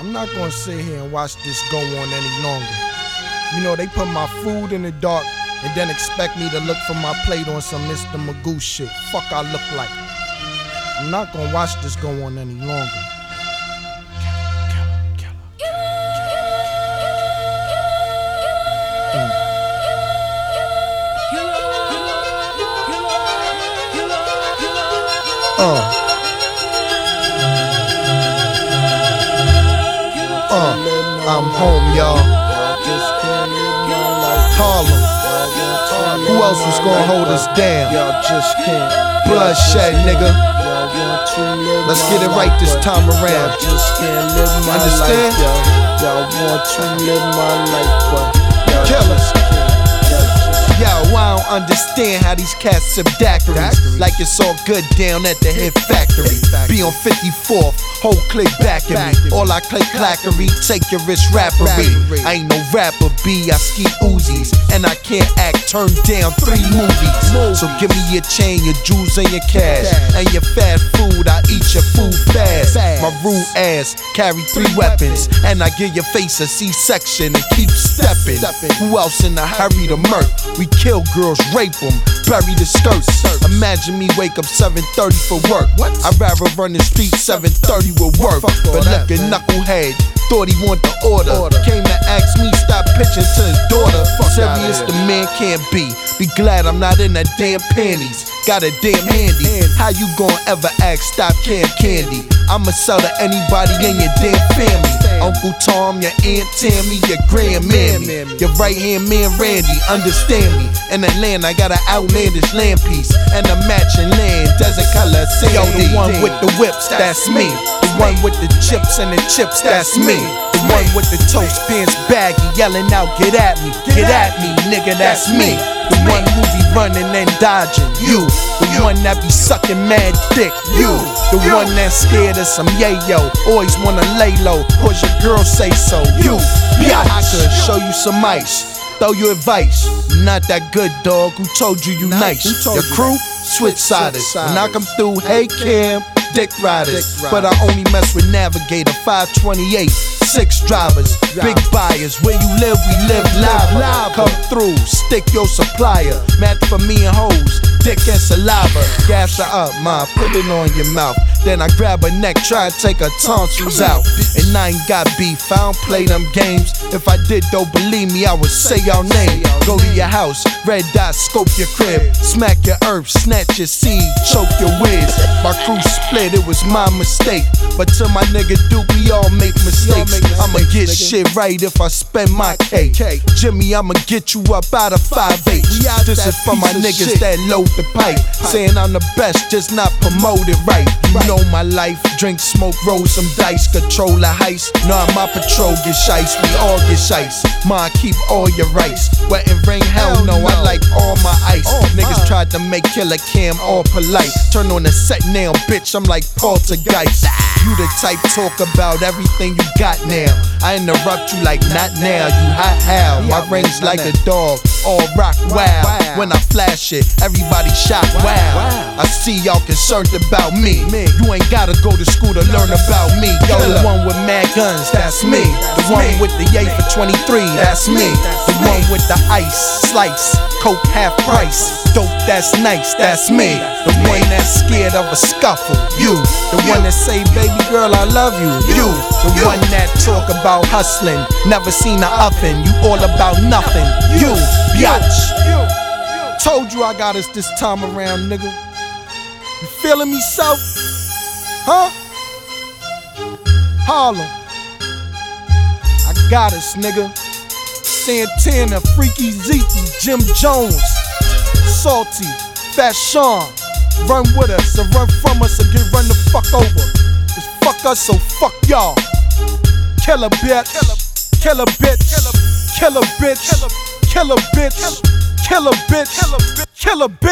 I'm not gonna sit here and watch this go on any longer. You know, they put my food in the dark and then expect me to look for my plate on some Mr. Magoo shit. Fuck I look like. I'm not gonna watch this go on any longer. I'm home, y'all. Harlem. Who else was gonna hold us down? Bloodshed, nigga. Let's get it right this time around. Understand? Killers. Yo, I don't understand how these cats sip daiquiris like it's all good down at the Hit Factory. Be on 54th, whole clique back at me. All I click clackery, take your wrist rappery. I ain't no rapper, B, I ski Uzis. And I can't act, turn down 3 movies. So give me your chain, your jewels and your cash. And your fast food, I eat your food fast. My rude ass carry 3 weapons. And I give your face a C-section and keep stepping. Who else in a hurry to murk? We kill girls, rape them, bury the skirts. Imagine me wake up 7:30 for work. I'd rather run the street 7:30 with work. But look at knucklehead, thought he want the order. Came to ask me, stop pitching to his daughter. Serious the man can't be. Be glad I'm not in that damn panties. Got a damn handy. How you gon' ever ask stop candy? I'ma sell to anybody in your damn family. Uncle Tom, your Aunt Tammy, your grandmammy, your right hand man Randy, understand me. In Atlanta I got an outlandish land piece and a matching land, desert color sand. Yo, the one with the whips, that's me. The one with the chips and the chips, that's me. The one with the toast pants baggy, yelling out, get at me, nigga, that's me. The one who be running and dodging, you. The one that be sucking mad dick, you. The one that's scared of some yayo, always wanna lay low, cause your girl say so, you. I could show you some ice, throw you advice. You're not that good, dog, who told you you nice? Your crew, switch siders. When I come through, hey Cam, dick riders. But I only mess with Navigator, 528, 6 drivers, big buyers. Where you live, we live live. Come through, stick your supplier. Match for me and hoes, dick and saliva. Gas her up, ma, put it on your mouth. Then I grab her neck, try and take her tonsils out. And I ain't got beef, I don't play them games. If I did though, believe me, I would say y'all name. Go to your house, red dot, scope your crib. Smack your herbs, snatch your seed, choke your whiz. My crew split, it was my mistake. But to my nigga Duke, we all make mistakes. I'ma get shit right if I spend my cake. Jimmy, I'ma get you up out of 5'8". This is for my niggas that load the pipe. Saying I'm the best, just not promoted right. You know my life, drink, smoke, roll some dice, control a heist. Nah, my patrol get shice, we all get shice. Ma, keep all your rights. Wet and ring, hell no, I like all my ice. Niggas tried to make Killer Cam all polite. Turn on the set now, bitch, I'm like poltergeist. You the type talk about everything you got now. I interrupt you like not now, you hot how. My ring's like a dog, all rock wow. When I flash it, everybody shock wow. I see y'all concerned about me. You ain't gotta go to school to learn about me. Yo, the one with mad guns, that's me. The one with the yay for 23, that's me. The one with the ice, slice, coke half price. Dope, that's nice, that's me. The one that's scared of a scuffle, you. The one that say, baby girl, I love you, you. The one that talk about hustling, never seen a oven, you all about nothing, you, biatch. Told you I got us this time around, nigga. You feeling me, South? Huh? Harlem. I got us, nigga. Santana, Freaky Zeke, Jim Jones, Salty, Fat Sean. Run with us or run from us or get run the fuck over. Just fuck us, so fuck y'all. Kill a bitch, kill a bitch, kill a bitch, kill a bitch, kill a bitch, kill a bitch, kill a bitch.